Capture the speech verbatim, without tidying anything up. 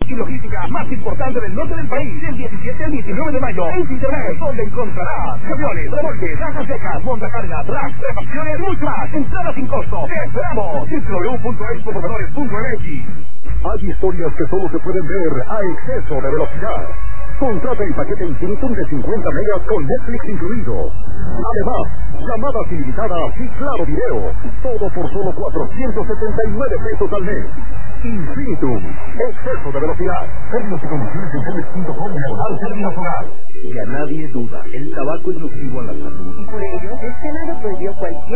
y logística más importante del norte del país. Del diecisiete al diecinueve de mayo. En Internet, donde encontrarás camiones, remolques, cajas secas, montacargas, racks, refacciones, mucho más. Entrada sin costo. ¡Te esperamos! w w w punto expo motores punto m x. Hay historias que solo se pueden ver a exceso de velocidad. Contrata el paquete Infinitum de cincuenta megas con Netflix incluido. Además, llamadas ilimitadas y claro video. Todo por solo cuatrocientos setenta y nueve pesos al mes. Infinitum. Exceso de velocidad. Términos y condiciones en Cemex punto com diagonal términos hogar. Ya nadie duda, el tabaco es nocivo a la salud. Y por ello, el Senado prohibió cualquier